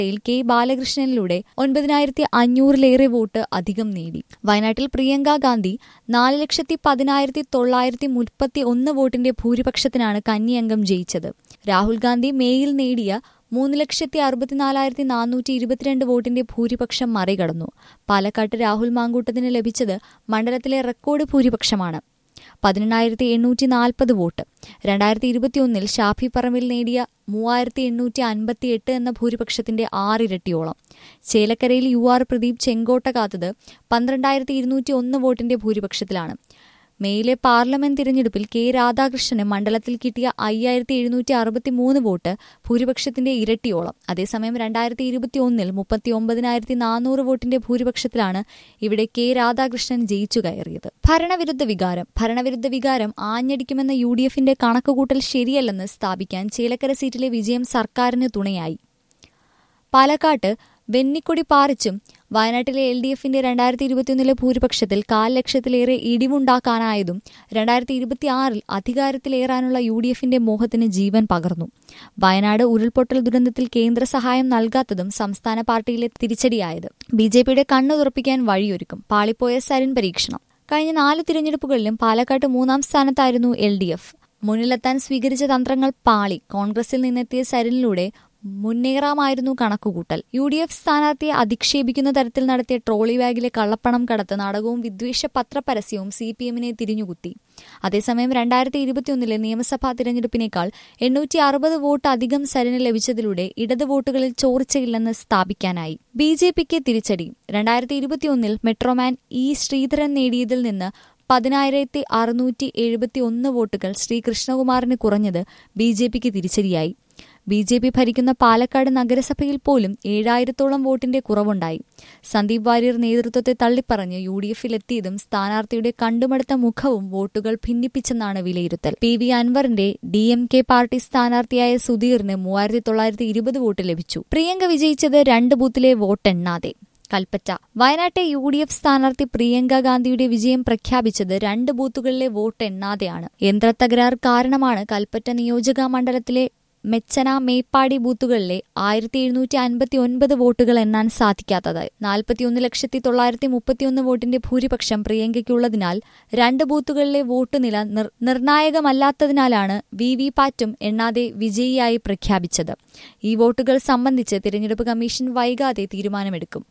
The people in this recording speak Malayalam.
പട്ടേൽ കെ ബാലകൃഷ്ണനിലൂടെ 9,500-ലേറെ വോട്ട് അധികം നേടി. വയനാട്ടിൽ പ്രിയങ്ക ഗാന്ധി 4,10,931 വോട്ടിന്റെ ഭൂരിപക്ഷത്തിനാണ് കന്നി അംഗം ജയിച്ചത്. രാഹുൽ ഗാന്ധി മേയിൽ നേടിയ 3,64,422 വോട്ടിന്റെ ഭൂരിപക്ഷം മറികടന്നു. പാലക്കാട്ട് രാഹുൽ മാങ്കൂട്ടത്തിന് ലഭിച്ചത് മണ്ഡലത്തിലെ റെക്കോർഡ് ഭൂരിപക്ഷമാണ്, 18,840 വോട്ട്. 2021 ഷാഫി പറമ്പിൽ നേടിയ 3,858 എന്ന ഭൂരിപക്ഷത്തിന്റെ 6 ഇരട്ടിയോളം. ചേലക്കരയിൽ UR പ്രദീപ് ചെങ്കോട്ട കാത്തത് 12,201 വോട്ടിന്റെ ഭൂരിപക്ഷത്തിലാണ്. മേയിലെ പാർലമെന്റ് തിരഞ്ഞെടുപ്പിൽ കെ രാധാകൃഷ്ണന് മണ്ഡലത്തിൽ കിട്ടിയ 5,763 വോട്ട് ഭൂരിപക്ഷത്തിന്റെ ഇരട്ടിയോളം. അതേസമയം 2021 39,400 വോട്ടിന്റെ ഭൂരിപക്ഷത്തിലാണ് ഇവിടെ കെ രാധാകൃഷ്ണൻ ജയിച്ചു കയറിയത്. ഭരണവിരുദ്ധ വികാരം ആഞ്ഞടിക്കുമെന്ന UDFന്റെ കണക്കുകൂട്ടൽ ശരിയല്ലെന്ന് സ്ഥാപിക്കാൻ ചേലക്കര സീറ്റിലെ വിജയം സർക്കാരിന് തുണയായി. പാലക്കാട്ട് വെന്നിക്കൊടി പാറിച്ചും വയനാട്ടിലെ LDFന്റെ 2021 ഭൂരിപക്ഷത്തിൽ 400,000-ലേറെ ഇടിവുണ്ടാക്കാനായതും 2026 അധികാരത്തിലേറാനുള്ള UDFന്റെ മോഹത്തിന് ജീവൻ പകർന്നു. വയനാട് ഉരുൾപൊട്ടൽ ദുരന്തത്തിൽ കേന്ദ്ര സഹായം നൽകാത്തതും സംസ്ഥാന പാർട്ടിയിലെ തിരിച്ചടിയായത് BJPയുടെ കണ്ണു തുറപ്പിക്കാൻ വഴിയൊരുക്കും. പാളിപ്പോയ സരിൻ പരീക്ഷണം. കഴിഞ്ഞ 4 തിരഞ്ഞെടുപ്പുകളിലും പാലക്കാട്ട് 3-ാം സ്ഥാനത്തായിരുന്നു LDF. മുന്നിലെത്താൻ സ്വീകരിച്ച തന്ത്രങ്ങൾ പാളി. കോൺഗ്രസിൽ നിന്നെത്തിയ സരിനിലൂടെ മുന്നേറാമായിരുന്നു കണക്കുകൂട്ടൽ. UDF സ്ഥാനാർത്ഥിയെ അധിക്ഷേപിക്കുന്ന തരത്തിൽ നടത്തിയ ട്രോളി ബാഗിലെ കള്ളപ്പണം കടത്ത് നാടകവും വിദ്വേഷ പത്രപരസ്യവും CPMനെ തിരിഞ്ഞുകുത്തി. അതേസമയം 2021 നിയമസഭാ തിരഞ്ഞെടുപ്പിനേക്കാൾ 860 വോട്ട് അധികം സരിന് ലഭിച്ചതിലൂടെ ഇടത് വോട്ടുകളിൽ ചോർച്ചയില്ലെന്ന് സ്ഥാപിക്കാനായി. BJPക്ക് തിരിച്ചടി. 2021 മെട്രോമാൻ E ശ്രീധരൻ നേടിയതിൽ നിന്ന് 10,671 വോട്ടുകൾ ശ്രീ കൃഷ്ണകുമാറിന് കുറഞ്ഞത് BJPക്ക് തിരിച്ചടിയായി. BJP ഭരിക്കുന്ന പാലക്കാട് നഗരസഭയിൽ പോലും 7,000-ഓളം വോട്ടിന്റെ കുറവുണ്ടായി. സന്ദീപ് വാര്യർ നേതൃത്വത്തെ തള്ളിപ്പറഞ്ഞ് UDFിലെത്തിയതും സ്ഥാനാർത്ഥിയുടെ കണ്ടുമടുത്ത മുഖവും വോട്ടുകൾ ഭിന്നിപ്പിച്ചെന്നാണ് വിലയിരുത്തൽ. PV അൻവറിന്റെ DMK പാർട്ടി സ്ഥാനാർത്ഥിയായ സുധീറിന് 3,920 വോട്ട് ലഭിച്ചു. പ്രിയങ്ക വിജയിച്ചത് 2 ബൂത്തിലെ വോട്ടെണ്ണാതെ. കൽപ്പറ്റ. വയനാട്ടെ UDF സ്ഥാനാർത്ഥി പ്രിയങ്ക ഗാന്ധിയുടെ വിജയം പ്രഖ്യാപിച്ചത് 2 ബൂത്തുകളിലെ വോട്ട് എണ്ണാതെയാണ്. യന്ത്രത്തകരാർ കാരണമാണ് കൽപ്പറ്റ നിയോജക മണ്ഡലത്തിലെ മെച്ചന മേപ്പാടി ബൂത്തുകളിലെ 1,759 വോട്ടുകൾ എണ്ണാൻ സാധിക്കാത്തത്. 41,931 വോട്ടിന്റെ ഭൂരിപക്ഷം പ്രിയങ്കയ്ക്കുള്ളതിനാൽ 2 ബൂത്തുകളിലെ വോട്ട് നില നിർണായകമല്ലാത്തതിനാലാണ് VVപാറ്റും എണ്ണാതെ വിജയിയായി പ്രഖ്യാപിച്ചത്. ഈ വോട്ടുകൾ സംബന്ധിച്ച് തിരഞ്ഞെടുപ്പ് കമ്മീഷൻ വൈകാതെ തീരുമാനമെടുക്കും.